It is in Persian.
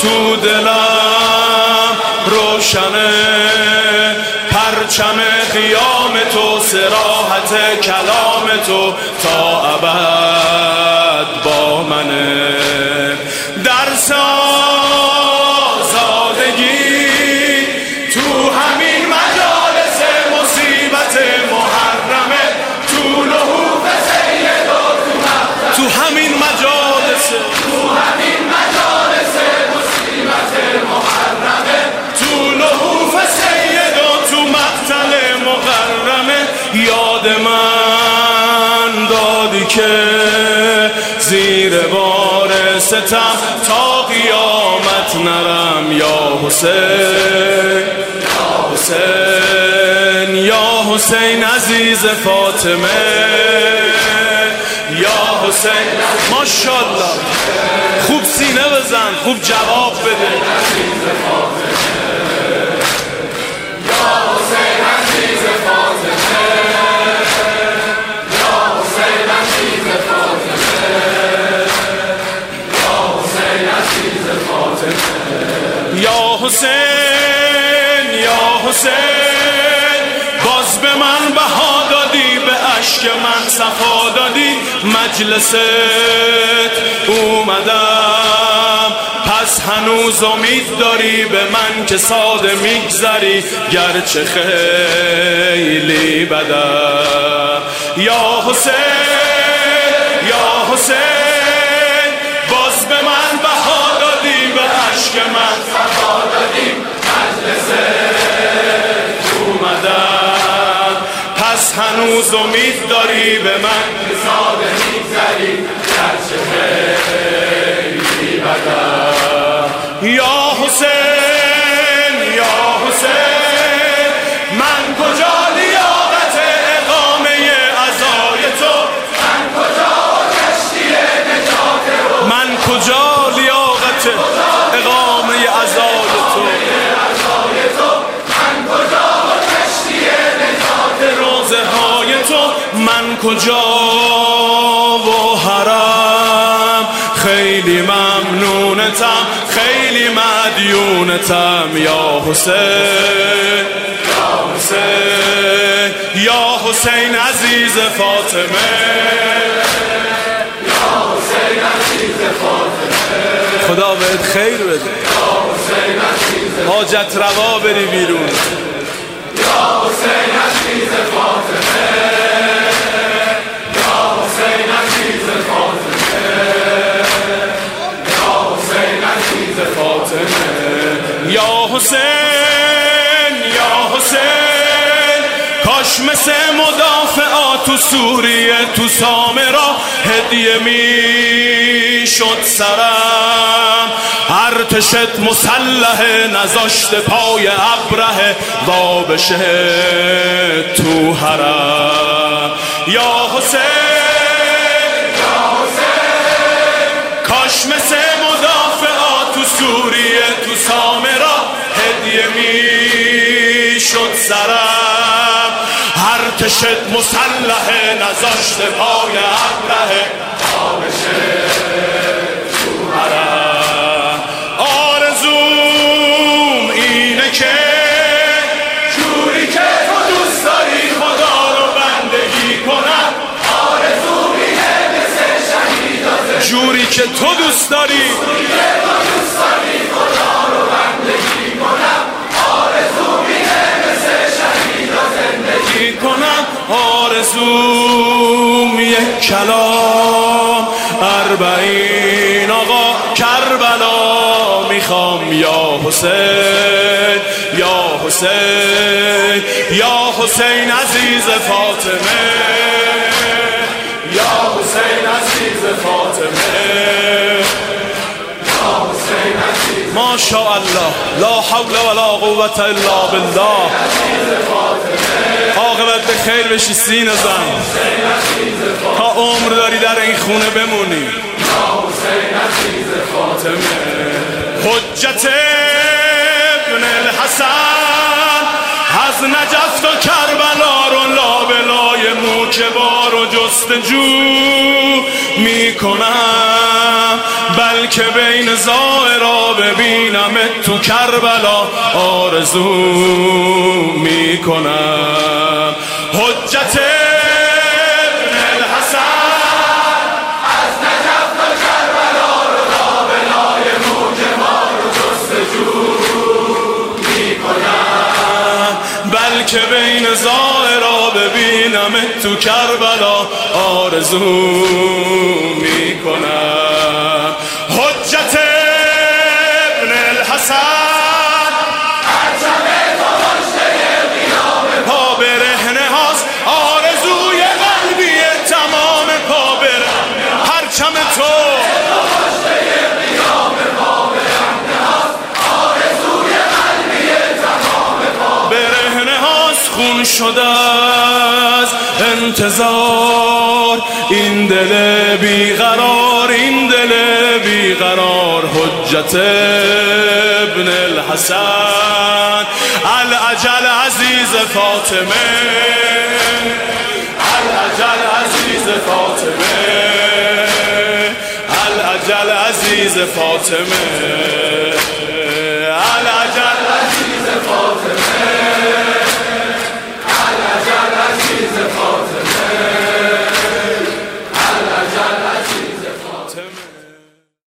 تو دلم روشنه، پرچم قیام تو، صراحت کلام تو تا ابد با منه. درس آزادگی تو همین مجالس مصیبت محرمه، تو لحوف سید و تو همین مجالس، تو همین مجالس مصیبت محرمه، تو لحوف سید و تو مقتل مقرمه. یاد من دادی که زیر بار ستم تا قیامت نرم یا حسین، یا حسین، یا حسین عزیز فاطمه، یا حسین. ماشاءالله خوب سینه بزن، خوب جواب بده. یا حسین، یا حسین، باز به من بها دادی، به اشک من صفا دادی، مجلست اومدم، پس هنوز امید داری به من که ساده میگذری گرچه خیلی بدم. یا حسین، یا حسین، باز به من بها دادی، به اشک من صفا دادی، مجلس اومدم، پس هنوز امید داری به من که ساده میگذری گرچه خیلی بدم. یا حسین، یا حسین، من کجا لیاقت اقامه عزای تو، من کجا کشتی نجات رو، من کجا لیاقت اقامه عزای تو، من کجا کشتی نجات روزه های تو، من کجا و حرم خیلی ممنونتم، خیلی مدیونتم. یا حسین، یا حسین، یا حسین عزیز فاطمه، یا حسین عزیز فاطمه. خدا بهت خیر بده، یا حسین عزیز، حاجت روا بری بیرون. یا حسین عزیز فاطمه، یا حسین عزیز فاطمه، یا حسین عزیز فاطمه. یا حسین، یا حسین، کاش مثل مدافعات تو سوریه تو سامرا هدیه می شد سرم، ارتشت مسلح نذاشت پای ابره وا بشه تو حرم. یا حسین، یا حسین، کاش مثل مدافعات تو سوریه تو سامرا هدیه می شد سرم، ارتشت مسلح نذاشت پای ابره وا بشه تو حرم. آرزوم اینه که جوری که تو دوست داری خدا رو بندگی کنم، آرزوم اینه مثل شهیدات، جوری که تو دوست داری خدا رو بندگی کنم، آرزوم اینه مثل شهیدات زندگی کنم. آرزوم یک کلام 40 آقا کربلا میخوام. یا حسین، یا حسین، یا حسین عزیز فاطمه، یا حسین عزیز فاطمه، یا حسین عزیز. ماشاءالله، لا حول ولا قوة الا بالله. عاقبت به خیر بشی، سینه زن تا عمر داری در این خونه بمونی. یا حسین عزیز فاطمه، حجت ابن الحسن، از نجف تا کربلا رو لابلای موکبار و جستجو میکنم، بلکه بین زائرا ببینم تو کربلا آرزو میکنم. حجت ابن الحسن از نجف تا کربلا رو لابلای موج ما رو جستجو میکنم. بلکه بین زائرا ببینم تو کربلا آرزو میکنم. حجت ابن الحسن پرچم تو مشته قیام پا برهنه هاست آرزوی قلبی تمام پا برهنه پرچم تو مشته قیام پا برهنه هاست آرزوی قلبی تمام پا برهنه هاست. خون شده از انتظار این دل بیقرار، این دل بیقرار. حجت ابن الحسن العجل عزیز فاطمه، العجل عزیز فاطمه، العجل عزیز فاطمه.